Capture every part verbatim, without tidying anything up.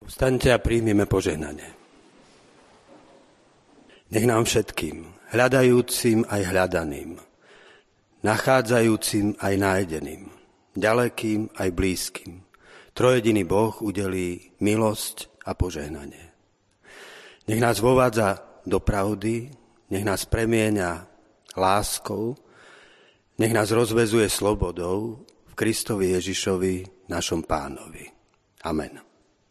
Vstaňte a príjmime požehnanie. Nech nám všetkým, hľadajúcim aj hľadaným, nachádzajúcim aj nájdeným, ďalekým aj blízkym, trojediný Boh udelí milosť a požehnanie. Nech nás vovádza do pravdy, nech nás premieňa láskou, nech nás rozvezuje slobodou v Kristovi Ježišovi, našom Pánovi. Amen.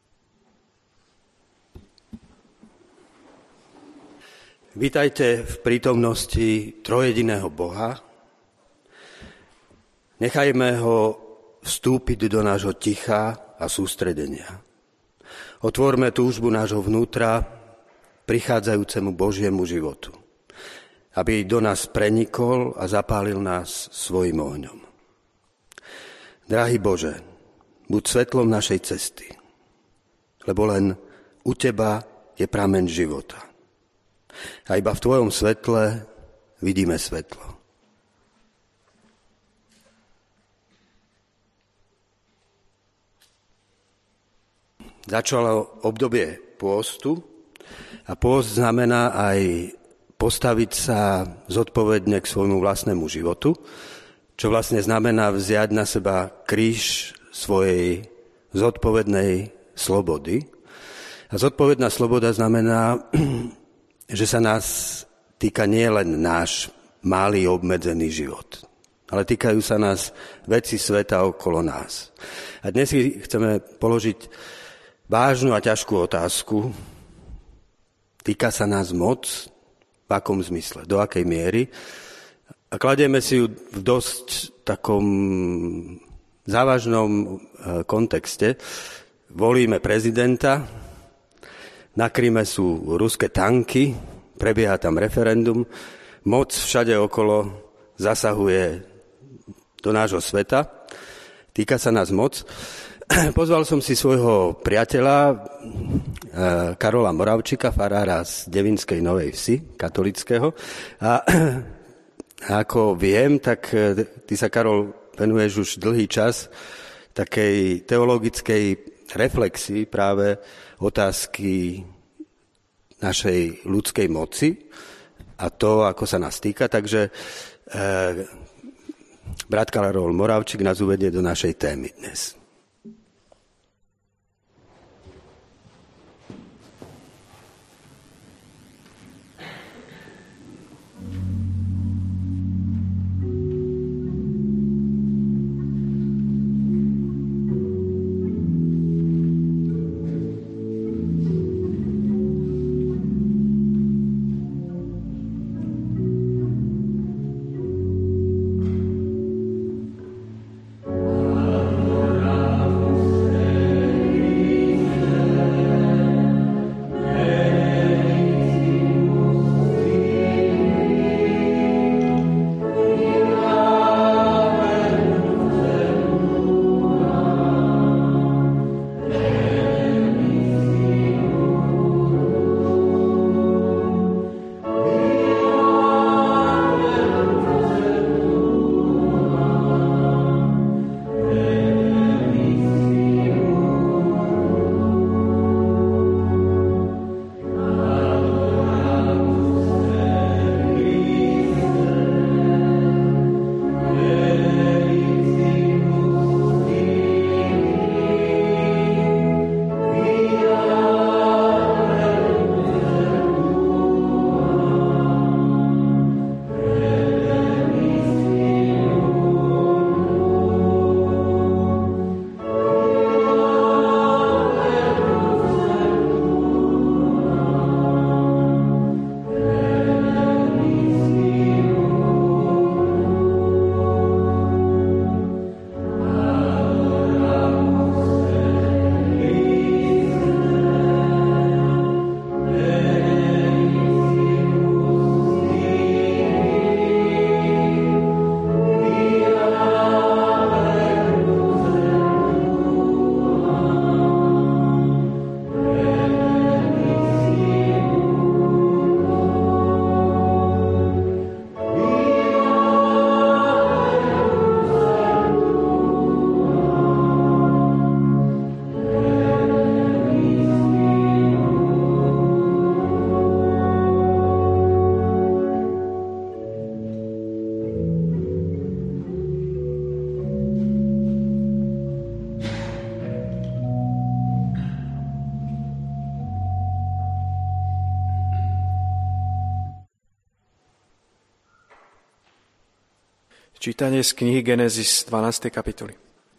Vítajte v prítomnosti trojediného Boha. Nechajme ho vstúpiť do nášho ticha a sústredenia. Otvorme túžbu nášho vnútra prichádzajúcemu Božiemu životu, aby do nás prenikol a zapálil nás svojim ohňom. Drahý Bože, buď svetlom našej cesty, lebo len u Teba je prameň života. A iba v Tvojom svetle vidíme svetlo. Začalo obdobie pôstu a pôst znamená aj postaviť sa zodpovedne k svojmu vlastnému životu, čo vlastne znamená vziať na seba kríž svojej zodpovednej slobody. A zodpovedná sloboda znamená, že sa nás týka nie len náš malý obmedzený život, ale týkajú sa nás veci sveta okolo nás. A dnes si chceme položiť vážnu a ťažkú otázku. Týka sa nás moc? V akom zmysle? Do akej miery? A kladieme si ju v dosť takom závažnom kontexte. Volíme prezidenta, na Kryme sú ruské tanky, prebieha tam referendum, moc všade okolo zasahuje do nášho sveta, týka sa nás moc. Pozval som si svojho priateľa Karola Moravčika, farára z Devinskej Novej Vsi, katolického. A ako viem, tak ty sa, Karol, venuješ už dlhý čas takej teologickej reflexii práve otázky našej ľudskej moci a to, ako sa nás týka. Takže eh, brat Karol Moravčík nás uvedie do našej témy dnes. Oh Čítanie z knihy Genesis dvanástej kapitoly.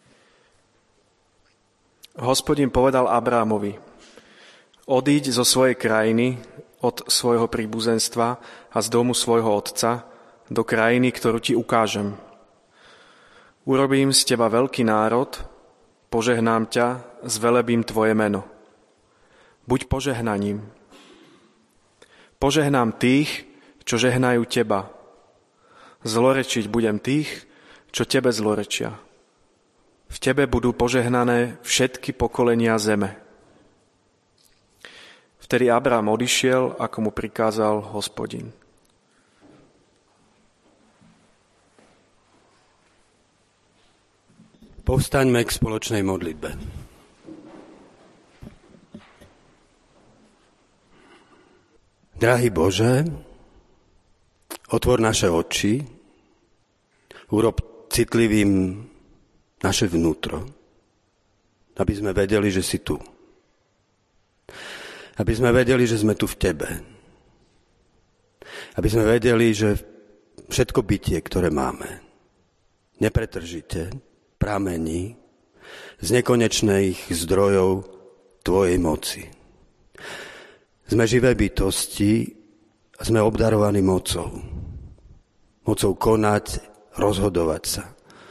Hospodin povedal Abrámovi: Odíď zo svojej krajiny, od svojho príbuzenstva a z domu svojho otca, do krajiny, ktorú ti ukážem. Urobím z teba veľký národ, požehnám ťa, zvelebím tvoje meno. Buď požehnaním. Požehnám tých, čo žehnajú teba. Zlorečiť budem tých, čo tebe zlorečia. V tebe budú požehnané všetky pokolenia zeme. Vtedy Abrám odišiel, ako mu prikázal Hospodin. Povstaňme k spoločnej modlitbe. Drahý Bože, otvor naše oči, urob citlivým naše vnútro, aby sme vedeli, že si tu. Aby sme vedeli, že sme tu v Tebe. Aby sme vedeli, že všetko bytie, ktoré máme, nepretržite pramení z nekonečných zdrojov Tvojej moci. Sme živé bytosti a sme obdarovaní mocou. Mocou konať, rozhodovať sa.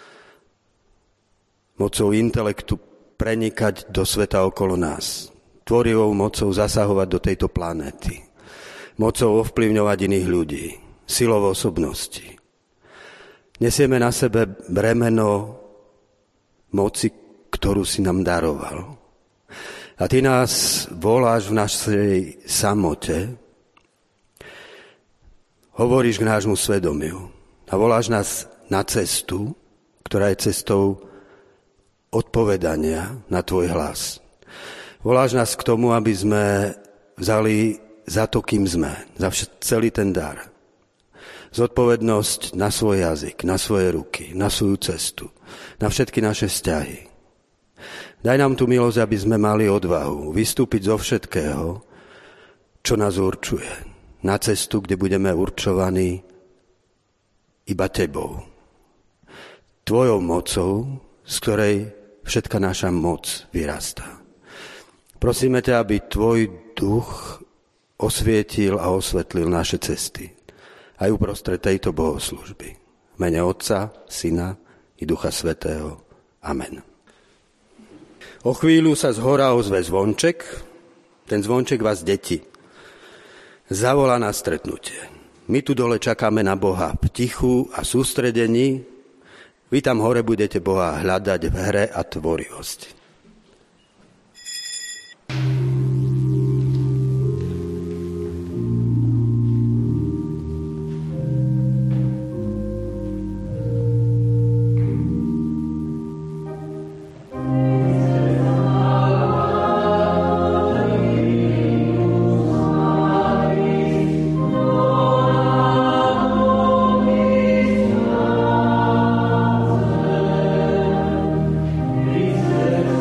Mocou intelektu prenikať do sveta okolo nás. Tvorivou mocou zasahovať do tejto planéty. Mocou ovplyvňovať iných ľudí. Silou osobnosti. Nesieme na sebe bremeno moci, ktorú si nám daroval. A Ty nás voláš v našej samote, hovoríš k nášmu svedomiu a voláš nás na cestu, ktorá je cestou odpovedania na Tvoj hlas. Voláš nás k tomu, aby sme vzali za to, kým sme, za celý ten dar. Zodpovednosť na svoj jazyk, na svoje ruky, na svoju cestu, na všetky naše vzťahy. Daj nám tú milosť, aby sme mali odvahu vystúpiť zo všetkého, čo nás určuje. Na cestu, kde budeme určovaní iba Tebou. Tvojou mocou, z ktorej všetka naša moc vyrastá. Prosíme ťa, aby Tvoj duch osvietil a osvetlil naše cesty. Aj uprostred tejto bohoslúžby. V mene Otca, Syna i Ducha Svätého. Amen. O chvíľu sa z hora ozve zvonček. Ten zvonček vás, deti, zavolá na stretnutie. My tu dole čakáme na Boha v tichu a sústredení. Vy tam hore budete Boha hľadať v hre a tvorivosti. Yeah.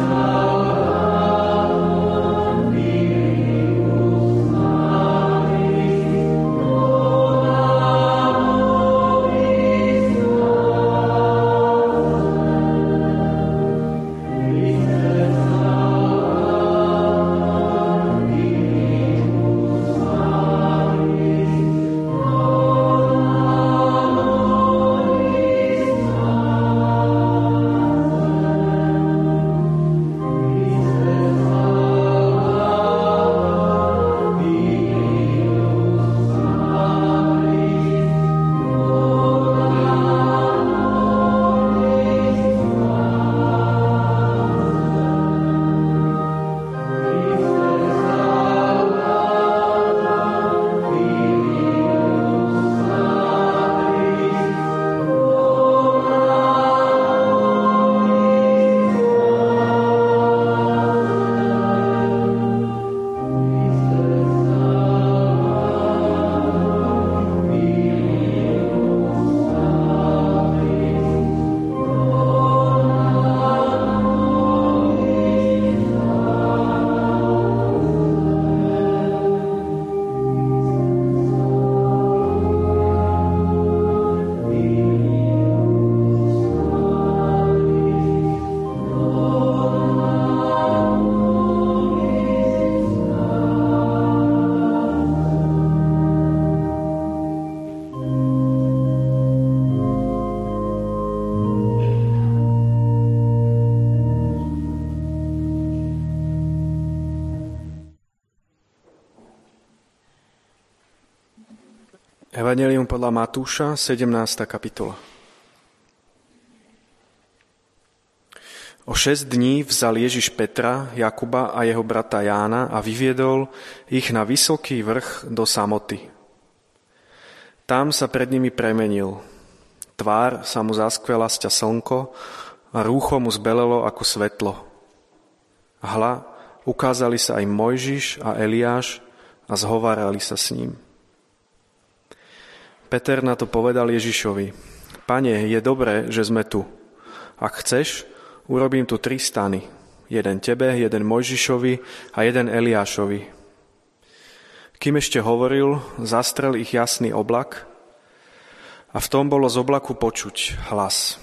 Evanjelium podľa Matúša, sedemnásta kapitola. O šesť dní vzal Ježiš Petra, Jakuba a jeho brata Jána a vyviedol ich na vysoký vrch do samoty. Tam sa pred nimi premenil. Tvár sa mu zaskvela sťa slnko a rúcho mu zbelelo ako svetlo. Hľa, ukázali sa aj Mojžiš a Eliáš a zhovárali sa s ním. Peter na to povedal Ježišovi: Pane, je dobré, že sme tu. Ak chceš, urobím tu tri stany. Jeden tebe, jeden Mojžišovi a jeden Eliášovi. Kým ešte hovoril, zastrel ich jasný oblak a v tom bolo z oblaku počuť hlas.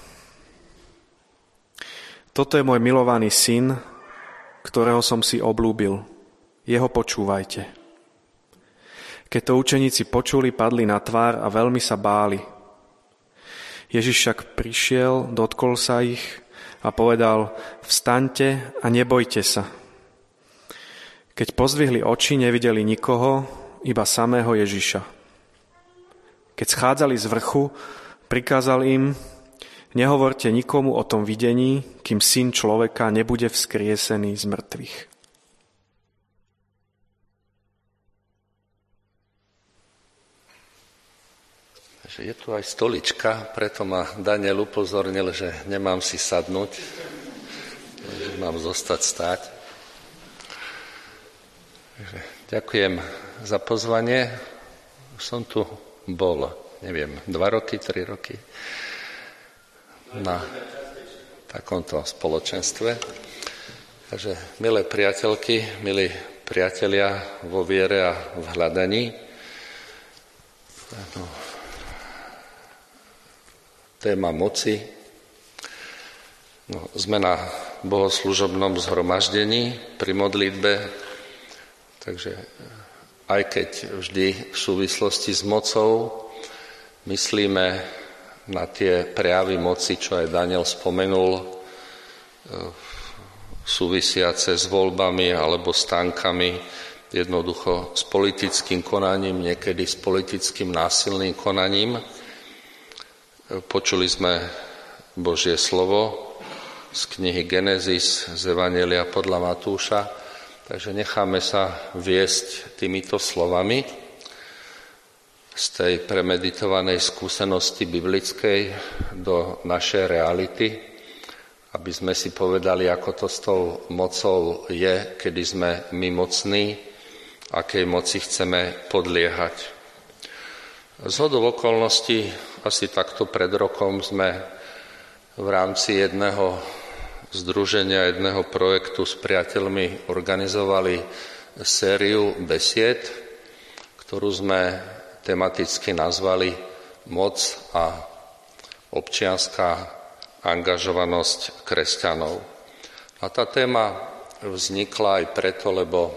Toto je môj milovaný syn, ktorého som si obľúbil. Jeho počúvajte. Keď to učeníci počuli, padli na tvár a veľmi sa báli. Ježiš však prišiel, dotkol sa ich a povedal: Vstaňte a nebojte sa. Keď pozdvihli oči, nevideli nikoho, iba samého Ježiša. Keď schádzali z vrchu, prikázal im: Nehovorte nikomu o tom videní, kým Syn človeka nebude vzkriesený z mŕtvych. Je tu aj stolička, preto ma Daniel upozornil, že nemám si sadnúť, že mám zostať stáť. Ďakujem za pozvanie. Už som tu bol, neviem, dva roky, tri roky na takomto spoločenstve. Takže milé priateľky, milí priatelia vo viere a v hľadaní, no, téma moci. No, sme na bohoslužobnom zhromaždení pri modlitbe, takže aj keď vždy v súvislosti s mocou myslíme na tie prejavy moci, čo aj Daniel spomenul, súvisiace s voľbami alebo stánkami, jednoducho s politickým konaním, niekedy s politickým násilným konaním. Počuli sme Božie slovo z knihy Genesis, z Evanjelia podľa Matúša, takže necháme sa viesť týmito slovami z tej premeditovanej skúsenosti biblickej do našej reality, aby sme si povedali, ako to s tou mocou je, kedy sme my mocní, akej moci chceme podliehať. Zhodou okolností asi takto pred rokom sme v rámci jedného združenia, jedného projektu s priateľmi organizovali sériu besied, ktorú sme tematicky nazvali Moc a občianska angažovanosť kresťanov. A tá téma vznikla aj preto, lebo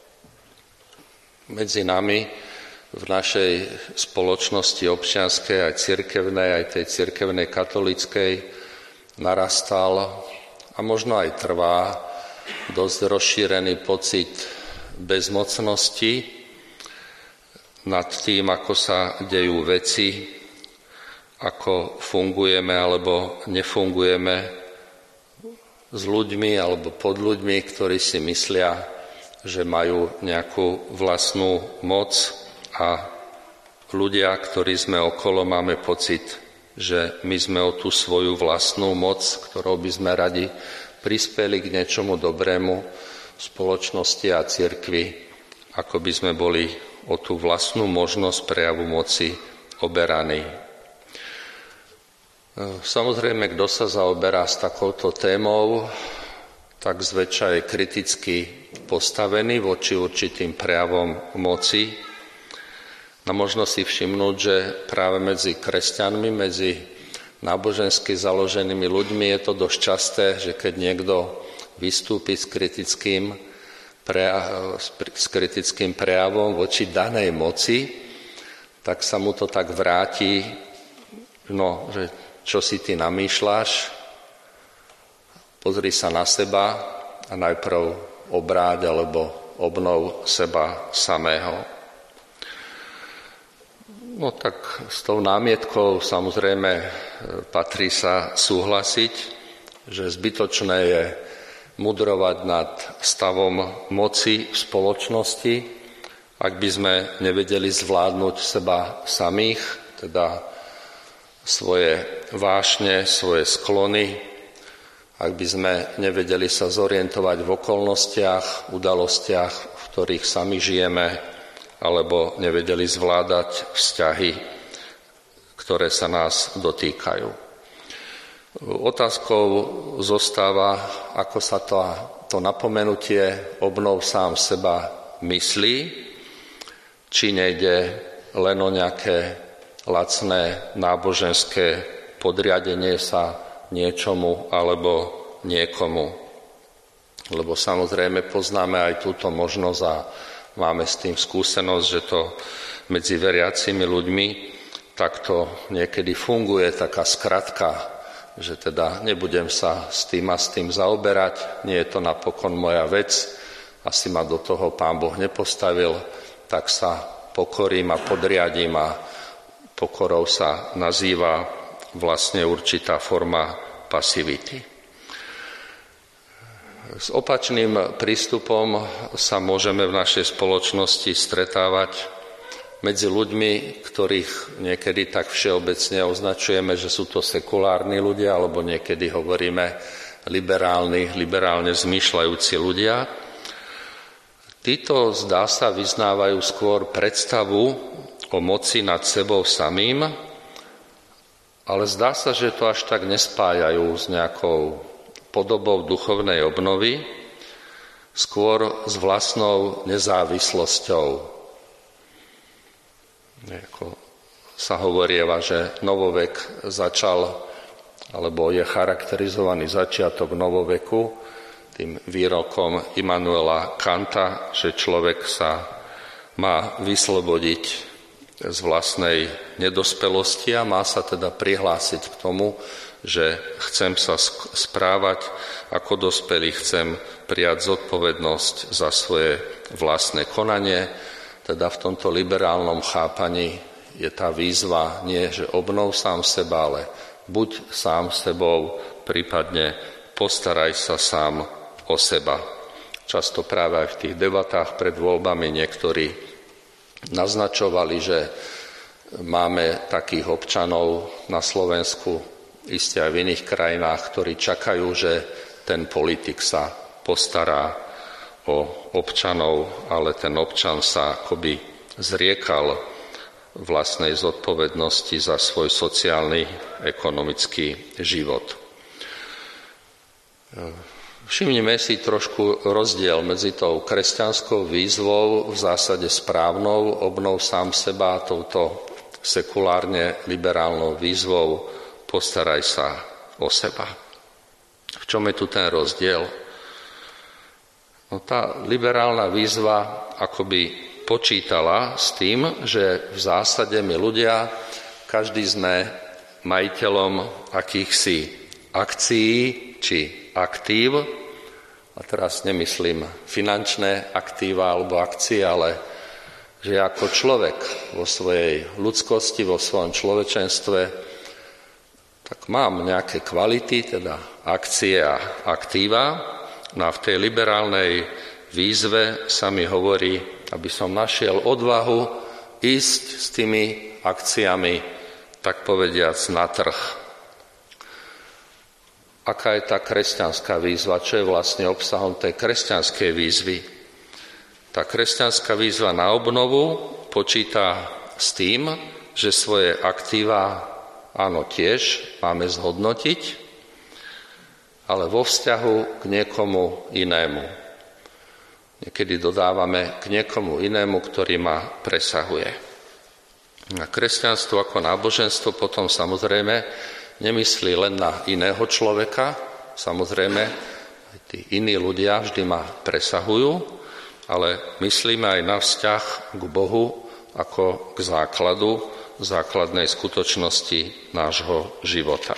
medzi nami v našej spoločnosti občianskej, aj cirkevnej, aj tej cirkevnej katolíckej narastal a možno aj trvá dosť rozšírený pocit bezmocnosti nad tým, ako sa dejú veci, ako fungujeme alebo nefungujeme s ľuďmi alebo pod ľuďmi, ktorí si myslia, že majú nejakú vlastnú moc, a ľudia, ktorí sme okolo, máme pocit, že my sme o tú svoju vlastnú moc, ktorou by sme radi prispeli k niečomu dobrému v spoločnosti a cirkvi, ako by sme boli o tú vlastnú možnosť prejavu moci oberaní. Samozrejme, kto sa zaoberá s takouto témou, tak zväčša je kriticky postavený voči určitým prejavom moci. A možno si všimnúť, že práve medzi kresťanmi, medzi nábožensky založenými ľuďmi je to dosť časté, že keď niekto vystúpi s kritickým, prejav, s kritickým prejavom voči danej moci, tak sa mu to tak vráti, no, že čo si ty namýšľaš, pozri sa na seba a najprv obráť alebo obnov seba samého. No tak s tou námietkou samozrejme patrí sa súhlasiť, že zbytočné je mudrovať nad stavom moci v spoločnosti, ak by sme nevedeli zvládnuť seba samých, teda svoje vášne, svoje sklony, ak by sme nevedeli sa zorientovať v okolnostiach, udalostiach, v ktorých sami žijeme, alebo nevedeli zvládať vzťahy, ktoré sa nás dotýkajú. Otázkou zostáva, ako sa to, to napomenutie obnov sám seba myslí, či nejde len o nejaké lacné náboženské podriadenie sa niečomu alebo niekomu. Lebo samozrejme poznáme aj túto možnosť a máme s tým skúsenosť, že to medzi veriacimi ľuďmi takto niekedy funguje taká skratka, že teda nebudem sa s tým a s tým zaoberať, nie je to napokon moja vec, asi ma do toho Pán Boh nepostavil, tak sa pokorím a podriadím a pokorou sa nazýva vlastne určitá forma pasivity. S opačným prístupom sa môžeme v našej spoločnosti stretávať medzi ľuďmi, ktorých niekedy tak všeobecne označujeme, že sú to sekulárni ľudia, alebo niekedy hovoríme liberálni, liberálne zmýšľajúci ľudia. Títo, zdá sa, vyznávajú skôr predstavu o moci nad sebou samým, ale zdá sa, že to až tak nespájajú s nejakou podobou duchovnej obnovy, skôr s vlastnou nezávislosťou. Ako sa hovorieva, že novovek začal, alebo je charakterizovaný začiatok novoveku tým výrokom Immanuela Kanta, že človek sa má vyslobodiť z vlastnej nedospelosti a má sa teda prihlásiť k tomu, že chcem sa správať ako dospelý, chcem prijať zodpovednosť za svoje vlastné konanie. Teda v tomto liberálnom chápaní je tá výzva nie, že obnov sám seba, ale buď sám sebou, prípadne postaraj sa sám o seba. Často práve aj v tých debatách pred voľbami niektorí naznačovali, že máme takých občanov na Slovensku, iste aj v iných krajinách, ktorí čakajú, že ten politik sa postará o občanov, ale ten občan sa akoby zriekal vlastnej zodpovednosti za svoj sociálny, ekonomický život. Všimnime si trošku rozdiel medzi tou kresťanskou výzvou, v zásade správnou, obnov sám seba, a touto sekulárne liberálnou výzvou postaraj sa o seba. V čom je tu ten rozdiel? No, tá liberálna výzva akoby počítala s tým, že v zásade my ľudia, každý sme majiteľom akýchsi akcií či aktív, a teraz nemyslím finančné aktíva alebo akcie, ale že ako človek vo svojej ľudskosti, vo svojom človečenstve, tak mám nejaké kvality, teda akcie a aktíva. No a v tej liberálnej výzve sa mi hovorí, aby som našiel odvahu ísť s tými akciami, tak povediac, na trh. Aká je tá kresťanská výzva? Čo je vlastne obsahom tej kresťanskej výzvy? Tá kresťanská výzva na obnovu počíta s tým, že svoje aktíva áno, tiež máme zhodnotiť, ale vo vzťahu k niekomu inému. Niekedy dodávame k niekomu inému, ktorý ma presahuje. A kresťanstvo ako náboženstvo potom samozrejme nemyslí len na iného človeka, samozrejme aj tí iní ľudia vždy ma presahujú, ale myslíme aj na vzťah k Bohu ako k základu, základnej skutočnosti nášho života.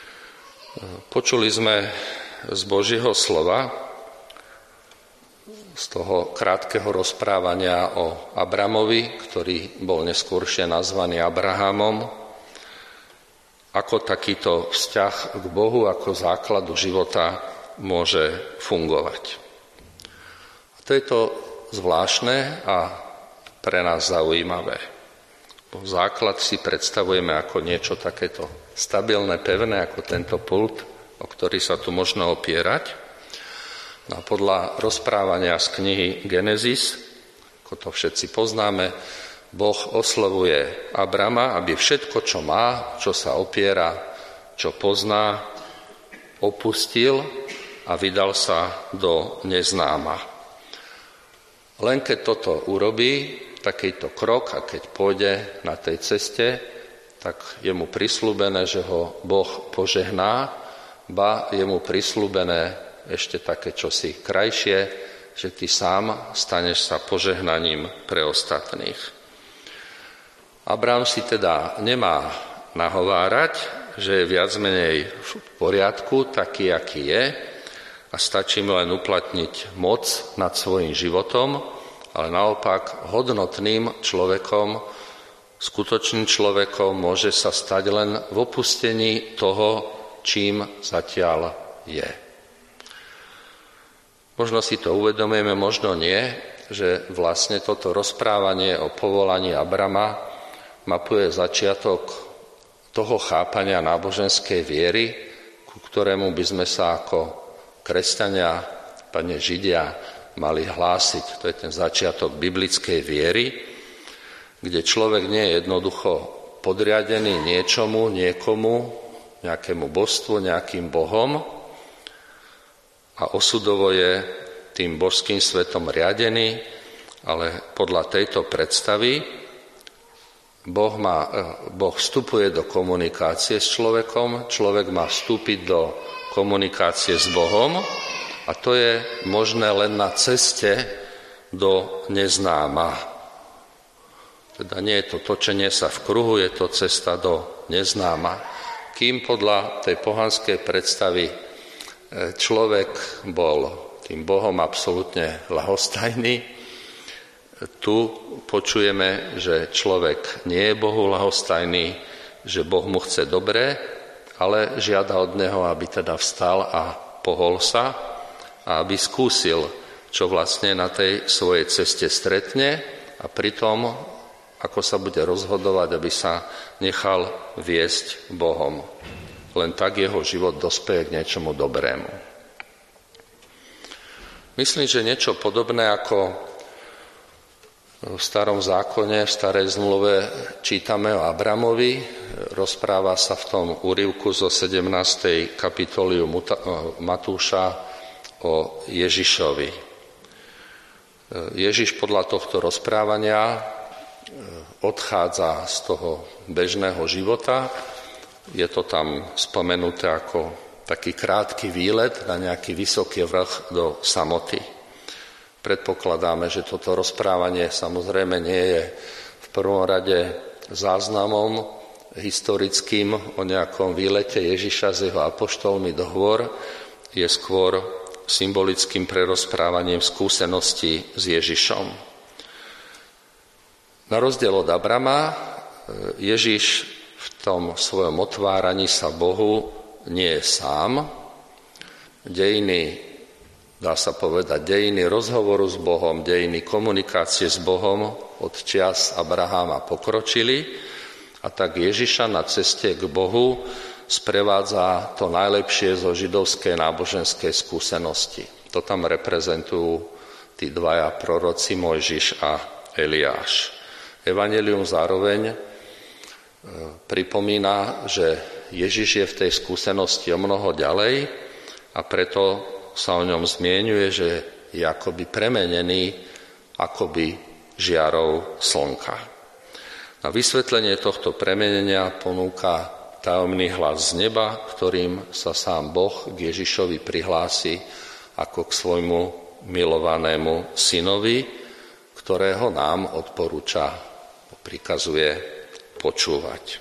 Počuli sme z Božieho slova, z toho krátkeho rozprávania o Abramovi, ktorý bol neskôršie nazvaný Abrahamom, ako takýto vzťah k Bohu ako základu života môže fungovať. A to je to zvláštne a pre nás zaujímavé. Základ si predstavujeme ako niečo takéto stabilné, pevné, ako tento pult, o ktorý sa tu možno opierať. No a podľa rozprávania z knihy Genesis, ako to všetci poznáme, Boh oslovuje Abrama, aby všetko, čo má, čo sa opiera, čo pozná, opustil a vydal sa do neznáma. Len keď toto urobí, takýto krok, a keď pôjde na tej ceste, tak je mu prisľúbené, že ho Boh požehná, ba je mu prisľúbené ešte také čosi krajšie, že ty sám staneš sa požehnaním pre ostatných. Abraham si teda nemá nahovárať, že je viac menej v poriadku, taký, aký je, a stačí mu len uplatniť moc nad svojím životom, ale naopak hodnotným človekom, skutočným človekom môže sa stať len v opustení toho, čím zatiaľ je. Možno si to uvedomujeme, možno nie, že vlastne toto rozprávanie o povolaní Abrama mapuje začiatok toho chápania náboženskej viery, ku ktorému by sme sa ako kresťania, pane Židia, mali hlásiť. To je ten začiatok biblickej viery, kde človek nie je jednoducho podriadený niečomu, niekomu, nejakému božstvu, nejakým bohom a osudovo je tým božským svetom riadený, ale podľa tejto predstavy Boh, má, boh vstupuje do komunikácie s človekom, človek má vstúpiť do komunikácie s Bohom, a to je možné len na ceste do neznáma. Teda nie je to točenie sa v kruhu, je to cesta do neznáma. Kým podľa tej pohanskej predstavy človek bol tým Bohom absolútne ľahostajný, tu počujeme, že človek nie je Bohu ľahostajný, že Boh mu chce dobré, ale žiada od neho, aby teda vstal a pohol sa, a aby skúsil, čo vlastne na tej svojej ceste stretne a pritom, ako sa bude rozhodovať, aby sa nechal viesť Bohom. Len tak jeho život dospeje k niečomu dobrému. Myslím, že niečo podobné ako v starom zákone, v starej zmluve čítame o Abramovi, rozpráva sa v tom úryvku zo sedemnástej kapitoly Matúša o Ježišovi. Ježiš podľa tohto rozprávania odchádza z toho bežného života. Je to tam spomenuté ako taký krátky výlet na nejaký vysoký vrch do samoty. Predpokladáme, že toto rozprávanie samozrejme nie je v prvom rade záznamom historickým o nejakom výlete Ježiša s jeho apoštolmi do hôr, je skôr symbolickým prerozprávaním skúseností s Ježišom. Na rozdiel od Abrama, Ježiš v tom svojom otváraní sa Bohu nie je sám. Dejiny, dá sa povedať, dejiny rozhovoru s Bohom, dejiny komunikácie s Bohom od čias Abraháma pokročili, a tak Ježiša na ceste k Bohu sprevádza to najlepšie zo židovskej náboženskej skúsenosti. To tam reprezentujú tí dvaja proroci Mojžiš a Eliáš. Evanjelium zároveň pripomína, že Ježiš je v tej skúsenosti o mnoho ďalej a preto sa o ňom zmieňuje, že je akoby premenený akoby žiarou slnka. Na vysvetlenie tohto premenenia ponúka tajomný hlas z neba, ktorým sa sám Boh k Ježišovi prihlási ako k svojmu milovanému synovi, ktorého nám odporúča, prikazuje počúvať.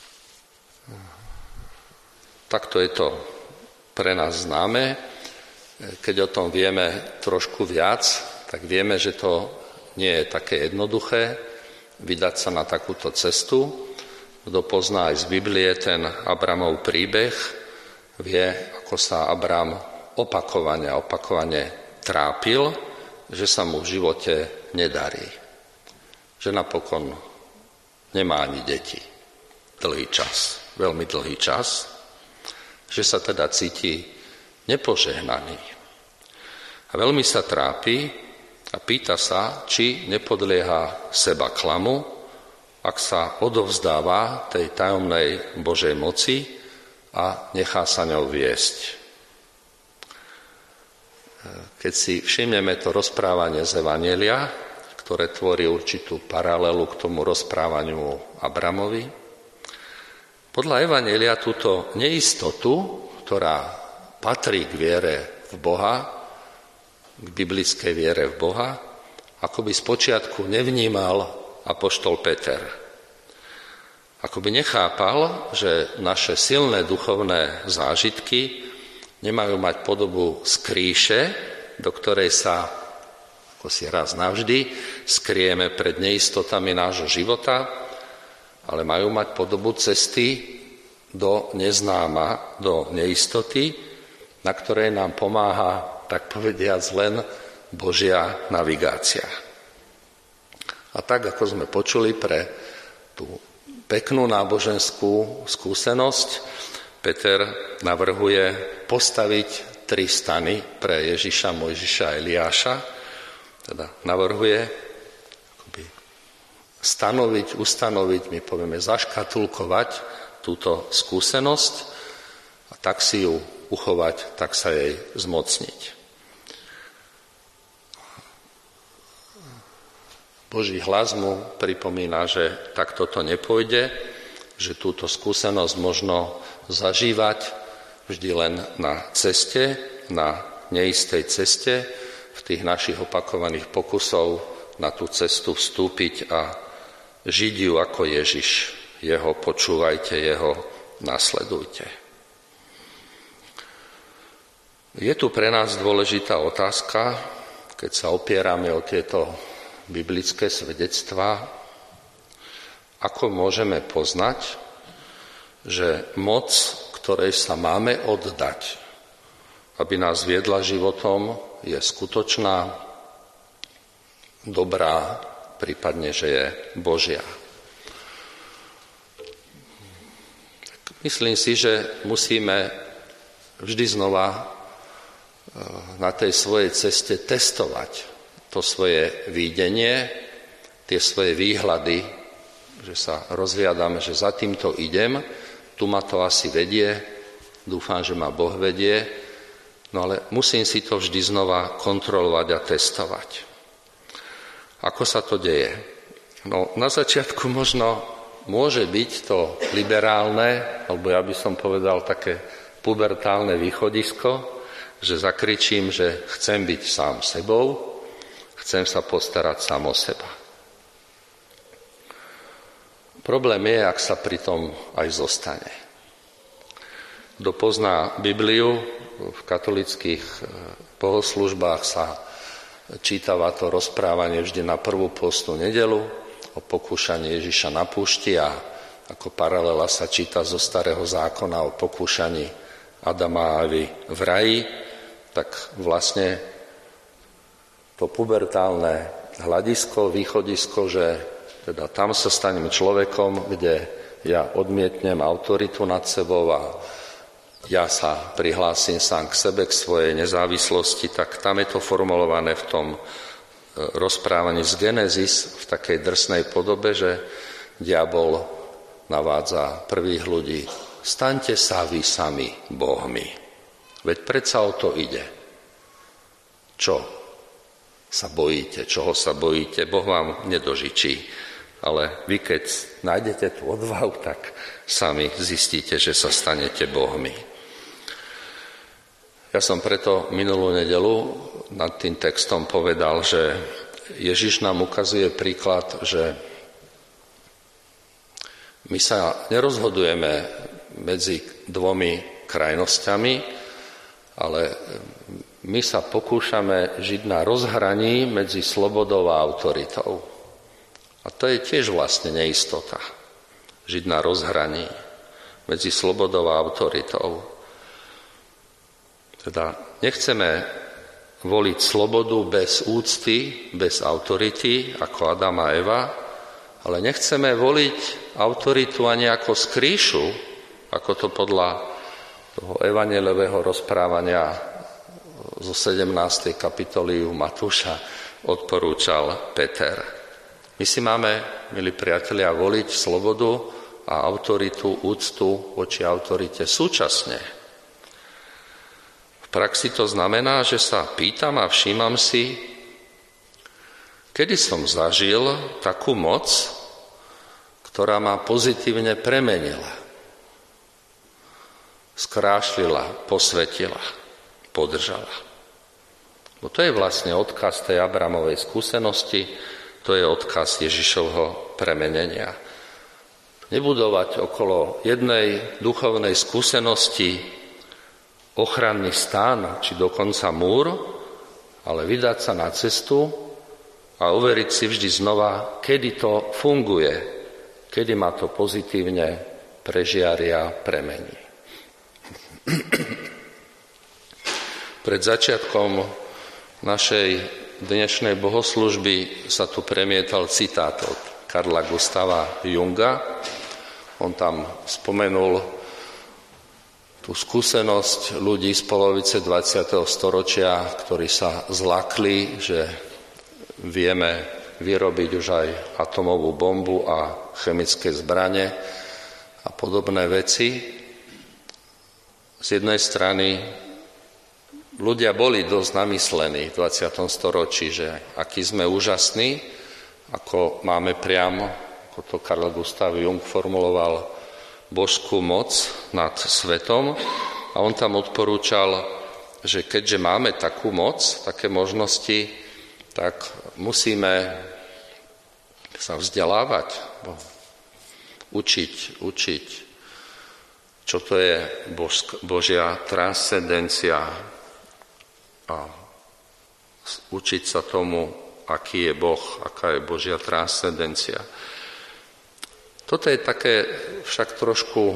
Takto je to pre nás známe. keď o tom vieme trošku viac, tak vieme, že to nie je také jednoduché vydať sa na takúto cestu. Kto pozná aj z Biblie ten Abramov príbeh, vie, ako sa Abram opakovane a opakovane trápil, že sa mu v živote nedarí. Že napokon nemá ani deti. Dlhý čas, veľmi dlhý čas. Že sa teda cíti nepožehnaný. A veľmi sa trápi a pýta sa, či nepodlieha seba klamu, ak sa odovzdáva tej tajomnej Božej moci a nechá sa ňou viesť. Keď si všimneme to rozprávanie z Evanjelia, ktoré tvorí určitú paralelu k tomu rozprávaniu Abramovi, podľa Evanjelia túto neistotu, ktorá patrí k viere v Boha, k biblickej viere v Boha, akoby spočiatku nevnímal apoštol Peter. Akoby nechápal, že naše silné duchovné zážitky nemajú mať podobu skrýše, do ktorej sa, ako si raz navždy, skryjeme pred neistotami nášho života, ale majú mať podobu cesty do neznáma, do neistoty, na ktorej nám pomáha, tak povediac, len Božia navigácia. A tak, ako sme počuli pre tú peknú náboženskú skúsenosť, Peter navrhuje postaviť tri stany pre Ježiša, Mojžiša a Eliáša. Teda navrhuje akoby stanoviť, ustanoviť, my povieme zaškatulkovať túto skúsenosť a tak si ju uchovať, tak sa jej zmocniť. Boží hlas mu pripomína, že takto to nepôjde, že túto skúsenosť možno zažívať vždy len na ceste, na neistej ceste, v tých našich opakovaných pokusov na tú cestu vstúpiť a žiť ju ako Ježiš. Jeho počúvajte, jeho nasledujte. Je tu pre nás dôležitá otázka, keď sa opierame o tieto biblické svedectvá, ako môžeme poznať, že moc, ktorej sa máme oddať, aby nás viedla životom, je skutočná, dobrá, prípadne, že je Božia. Myslím si, že musíme vždy znova na tej svojej ceste testovať to svoje videnie, tie svoje výhľady, že sa rozhliadame, že za týmto idem, tu ma to asi vedie, dúfam, že ma Boh vedie, no ale musím si to vždy znova kontrolovať a testovať. Ako sa to deje? No, na začiatku možno môže byť to liberálne, alebo ja by som povedal také pubertálne východisko, že zakričím, že chcem byť sám sebou, chcem sa postarať sám o seba. Problém je, ak sa pri tom aj zostane. Kto pozná Bibliu, v katolíckych bohoslúžbách sa čítava to rozprávanie vždy na prvú postnú nedeľu o pokúšaní Ježiša na púšti a ako paralela sa číta zo Starého zákona o pokúšaní Adama a Evy v raji, tak vlastne to pubertálne hľadisko, východisko, že teda tam sa stanem človekom, kde ja odmietnem autoritu nad sebou a ja sa prihlásim sám k sebe, k svojej nezávislosti, tak tam je to formulované v tom rozprávaní z Genesis v takej drsnej podobe, že diabol navádza prvých ľudí: staňte sa vy sami bohmi. Veď predsa o to ide. Čo sa bojíte, čoho sa bojíte, Boh vám nedožičí. Ale vy, keď nájdete tú odvahu, tak sami zistíte, že sa stanete bohmi. Ja som preto minulú nedeľu nad tým textom povedal, že Ježiš nám ukazuje príklad, že my sa nerozhodujeme medzi dvomi krajnosťami, ale my sa pokúšame žiť na rozhraní medzi slobodou a autoritou. A to je tiež vlastne neistota. Žiť na rozhraní medzi slobodou a autoritou. Teda nechceme voliť slobodu bez úcty, bez autority, ako Adam a Eva, ale nechceme voliť autoritu ani ako skrýšu, ako to podľa toho evanjeliového rozprávania zo sedemnástej kapitoly u Matúša odporúčal Peter. My si máme, milí priatelia, voliť slobodu a autoritu, úctu voči autorite súčasne. V praxi to znamená, že sa pýtam a všímam si, kedy som zažil takú moc, ktorá ma pozitívne premenila, skrášlila, posvetila, podržala. Bo to je vlastne odkaz tej Abramovej skúsenosti, to je odkaz Ježišovho premenenia. Nebudovať okolo jednej duchovnej skúsenosti ochranný stán, či dokonca múr, ale vydať sa na cestu a overiť si vždy znova, kedy to funguje, kedy ma to pozitívne prežiaria, premení. Pred začiatkom našej dnešnej bohoslužby sa tu premietal citát od Karla Gustava Junga. On tam spomenul tú skúsenosť ľudí z polovice dvadsiateho storočia, ktorí sa zlakli, že vieme vyrobiť už aj atomovú bombu a chemické zbrane a podobné veci. Z jednej strany ľudia boli dosť namyslení v dvadsiatom storočí, že aký sme úžasní, ako máme priamo, ako to Carl Gustav Jung formuloval, božskú moc nad svetom. A on tam odporúčal, že keďže máme takú moc, také možnosti, tak musíme sa vzdelávať, učiť, učiť, čo to je Božia transcendencia, a učiť sa tomu, aký je Boh, aká je Božia transcendencia. Toto je také však trošku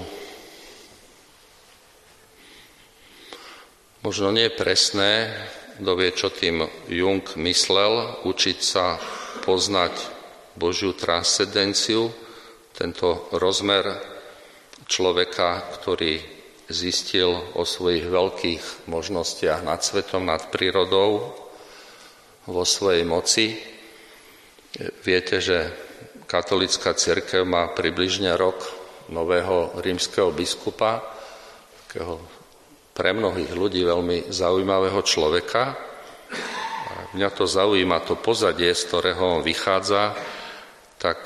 možno nie presné, kto vie, čo tým Jung myslel, učiť sa poznať Božiu transcendenciu, tento rozmer človeka, ktorý zistil o svojich veľkých možnostiach nad svetom, nad prírodou, vo svojej moci. Viete, že katolícka cirkev má približne rok nového rímskeho biskupa, takého pre mnohých ľudí veľmi zaujímavého človeka. A mňa to zaujíma, to pozadie, z ktorého on vychádza, tak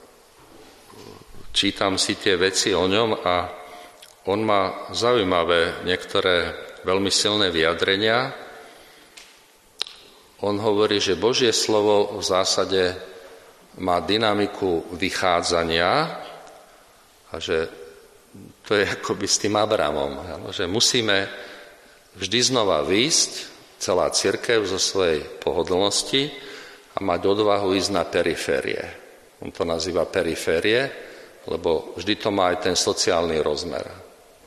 čítam si tie veci o ňom a on má zaujímavé niektoré veľmi silné vyjadrenia. On hovorí, že Božie slovo v zásade má dynamiku vychádzania a že to je akoby s tým Abrahamom, že musíme vždy znova výjsť, celá cirkev zo svojej pohodlnosti a mať odvahu ísť na periférie. On to nazýva periférie, lebo vždy to má aj ten sociálny rozmer.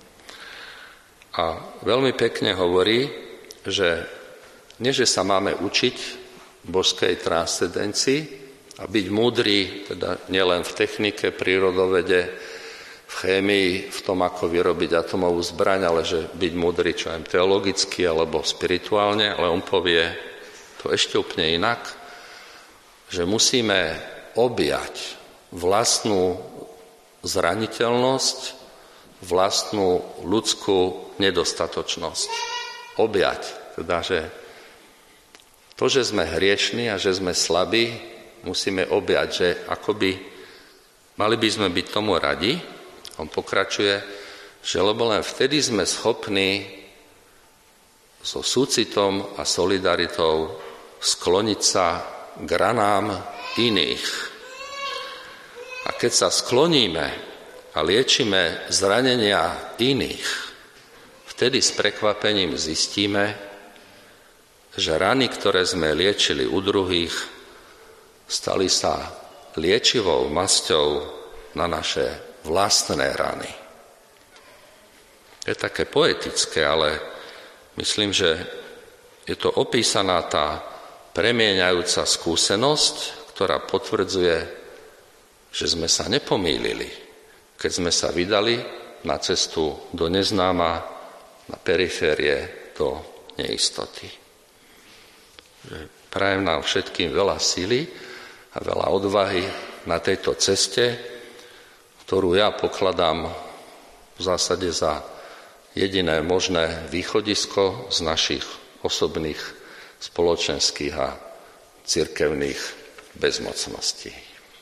A veľmi pekne hovorí, že nie, že sa máme učiť božskej transcendencii a byť múdri, teda nielen v technike, prírodovede, v chémii, v tom, ako vyrobiť atomovú zbraň, ale že byť múdri, čo aj teologicky alebo spirituálne, ale on povie to ešte úplne inak, že musíme objať vlastnú zraniteľnosť, vlastnú ľudskú nedostatočnosť. Objať. Teda, že to, že sme hriešni a že sme slabí, musíme objať, že akoby mali by sme byť tomu radi. On pokračuje, že lebo len vtedy sme schopní so súcitom a solidaritou skloniť sa k ranám iných. A keď sa skloníme a liečíme zranenia iných, vtedy s prekvapením zistíme, že rany, ktoré sme liečili u druhých, stali sa liečivou masťou na naše vlastné rany. Je také poetické, ale myslím, že je to opísaná tá premieňajúca skúsenosť, ktorá potvrdzuje, že sme sa nepomýlili, keď sme sa vydali na cestu do neznáma, na periférie, do neistoty. Prajem nám všetkým veľa síly a veľa odvahy na tejto ceste, ktorú ja pokladám v zásade za jediné možné východisko z našich osobných, spoločenských a cirkevných bezmocností.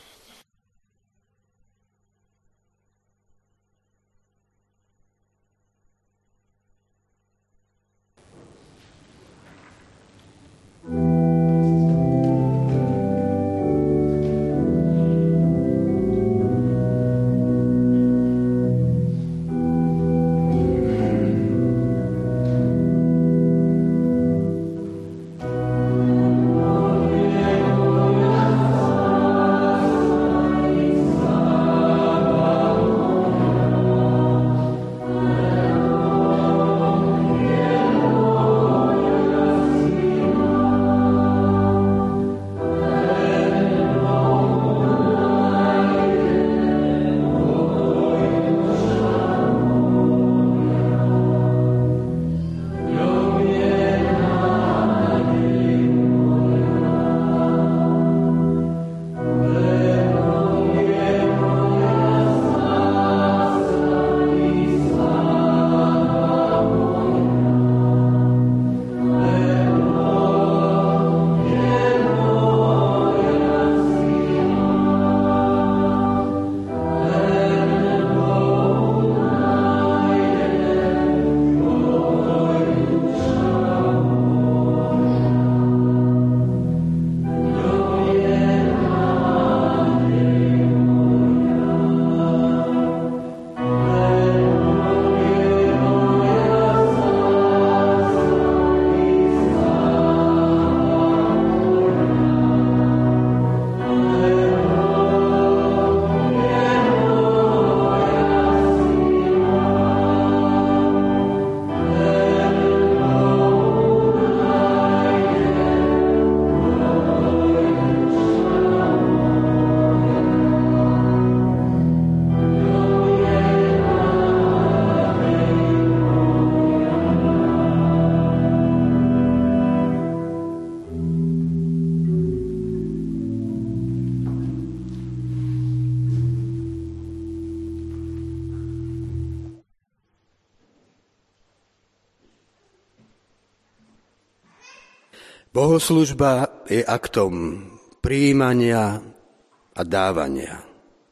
Bohoslužba je aktom prijímania a dávania.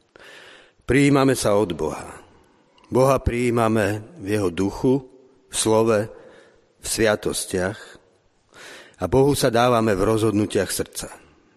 Prijímame sa od Boha. Boha prijímame v jeho duchu, v slove, v sviatostiach a Bohu sa dávame v rozhodnutiach srdca.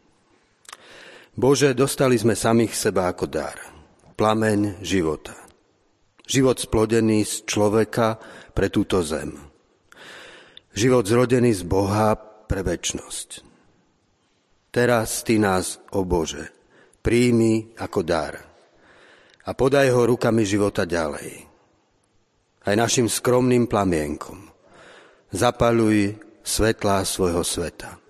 Bože, dostali sme samých seba ako dar, plameň života. Život splodený z človeka pre túto zem. Život zrodený z Boha pre večnosť. Teraz Ty nás, o Bože, príjmi ako dar a podaj ho rukami života ďalej. Aj našim skromným plamienkom zapaľuj svetlá svojho sveta.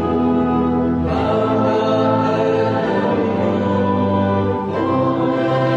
Amen.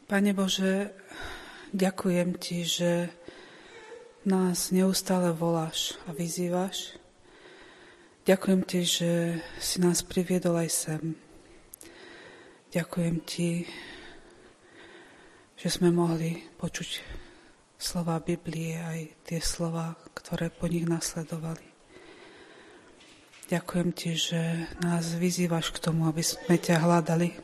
Pane Bože, ďakujem Ti, že nás neustále voláš a vyzývaš. Ďakujem Ti, že si nás priviedol aj sem. Ďakujem Ti, že sme mohli počuť slova Biblie, aj tie slova, ktoré po nich nasledovali. Ďakujem Ti, že nás vyzývaš k tomu, aby sme ťa hľadali.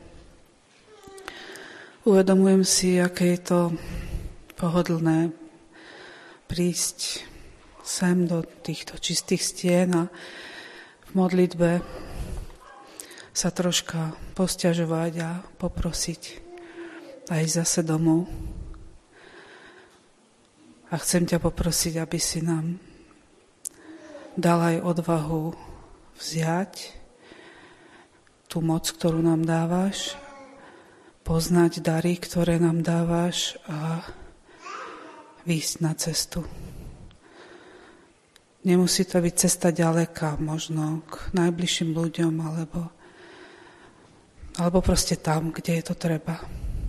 Uvedomujem si, aké je to pohodlné prísť sem do týchto čistých stien a v modlitbe sa troška posťažovať a poprosiť a ísť zase domov. A chcem ťa poprosiť, aby si nám dal aj odvahu vziať tú moc, ktorú nám dávaš, poznať dary, ktoré nám dávaš a výjsť na cestu. Nemusí to byť cesta ďaleká, možno k najbližším ľuďom, alebo, alebo proste tam, kde je to treba.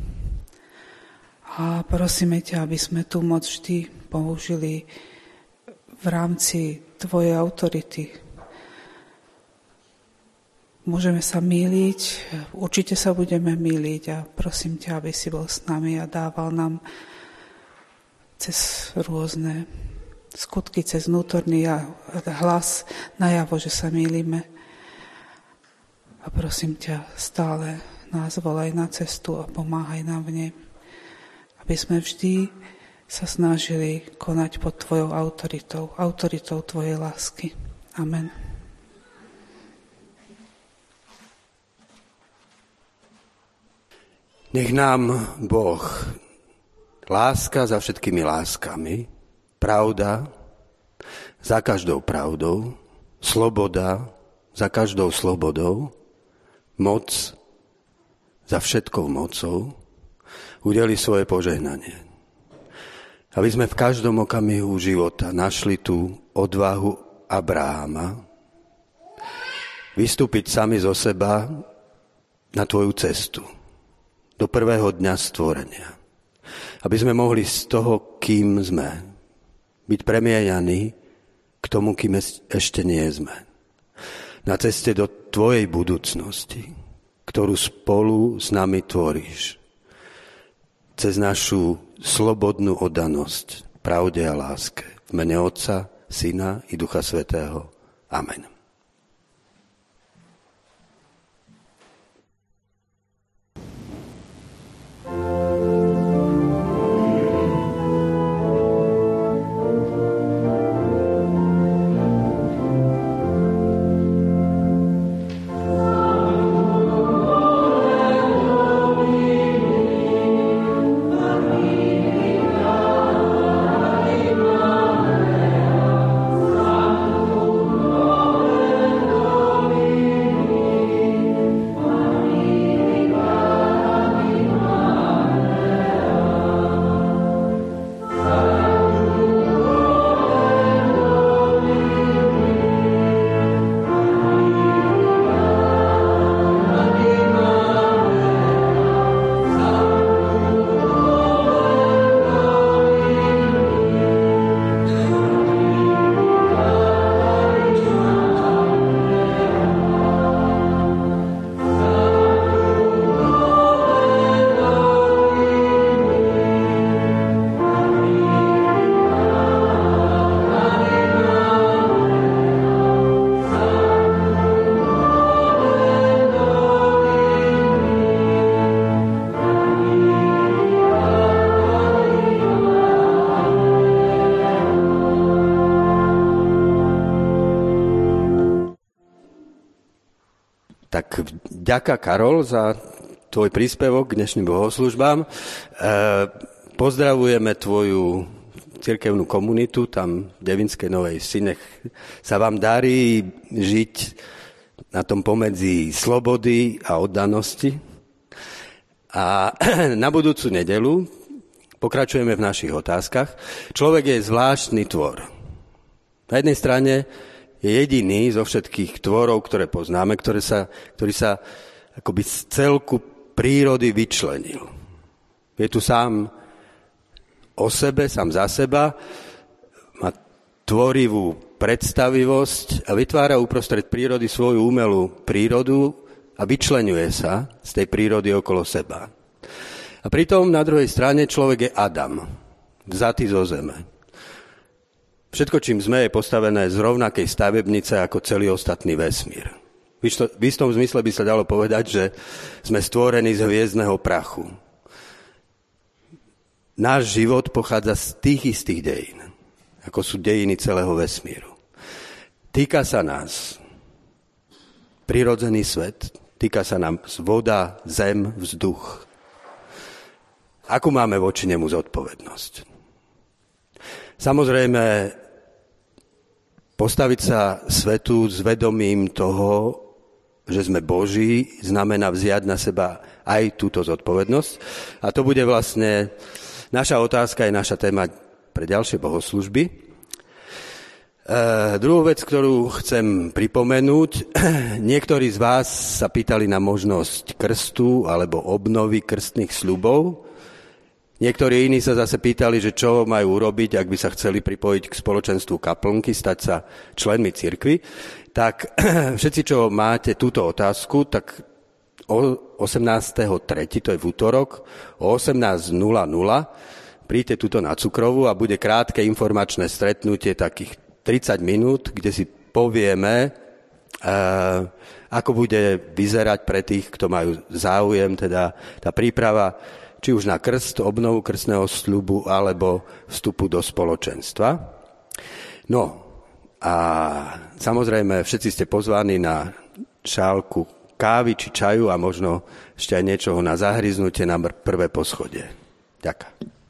A prosíme ťa, aby sme tú moc vždy použili v rámci tvojej autority. Môžeme sa mýliť, určite sa budeme mýliť a prosím ťa, aby si bol s nami a dával nám cez rôzne skutky, cez vnútorný hlas najavo, že sa mýlime. A prosím ťa, stále nás volaj na cestu a pomáhaj nám v nej, aby sme vždy sa snažili konať pod tvojou autoritou, autoritou tvojej lásky. Amen. Nech nám Boh, láska za všetkými láskami, pravda za každou pravdou, sloboda za každou slobodou, moc za všetkou mocou, udeli svoje požehnanie. Aby sme v každom okamihu života našli tú odvahu Abraháma vystúpiť sami zo seba na tvoju cestu do prvého dňa stvorenia. Aby sme mohli z toho, kým sme, byť premieňaní k tomu, kým ešte nie sme. Na ceste do tvojej budúcnosti, ktorú spolu s nami tvoríš. Cez našu slobodnú oddanosť pravde a láske. V mene Otca, Syna i Ducha Svätého. Amen. Tak ďaká, Karol, za tvoj príspevok k dnešným bohoslúžbám. E, pozdravujeme tvoju cirkevnú komunitu, tam v Devinskej Novej Vsi. Nech sa vám darí žiť na tom pomedzi slobody a oddanosti. A na budúcu nedeľu pokračujeme v našich otázkach. Človek je zvláštny tvor. Na jednej strane je jediný zo všetkých tvorov, ktoré poznáme, ktoré sa, ktorý sa akoby z celku prírody vyčlenil. Je tu sám o sebe, sám za seba, má tvorivú predstavivosť a vytvára uprostred prírody svoju umelú prírodu a vyčleňuje sa z tej prírody okolo seba. A pritom na druhej strane človek je Adam, vzatý zo zeme. Všetko, čím sme, je postavené z rovnakej stavebnice ako celý ostatný vesmír. V istom zmysle by sa dalo povedať, že sme stvorení z hviezdneho prachu. Náš život pochádza z tých istých dejín, ako sú dejiny celého vesmíru. Týka sa nás prirodzený svet, týka sa nám voda, zem, vzduch. Akú máme voči nemu zodpovednosť? Samozrejme, postaviť sa svetu s vedomím toho, že sme Boží, znamená vziať na seba aj túto zodpovednosť. A to bude vlastne naša otázka, je naša téma pre ďalšie bohoslužby. E, druhú vec, ktorú chcem pripomenúť, niektorí z vás sa pýtali na možnosť krstu alebo obnovy krstných sľubov. Niektorí iní sa zase pýtali, že čo majú urobiť, ak by sa chceli pripojiť k spoločenstvu kaplnky, stať sa členmi cirkvi. Tak všetci, čo máte túto otázku, tak o osemnásteho tretieho, to je v útorok, o osemnásť nula nula príďte tuto na Cukrovú a bude krátke informačné stretnutie, takých tridsať minút, kde si povieme, ako bude vyzerať pre tých, kto majú záujem, teda tá príprava či už na krst, obnovu krstného sľubu, alebo vstupu do spoločenstva. No a samozrejme všetci ste pozvaní na šálku kávy či čaju a možno ešte aj niečoho na zahryznutie na prvé poschodie. Ďakujem.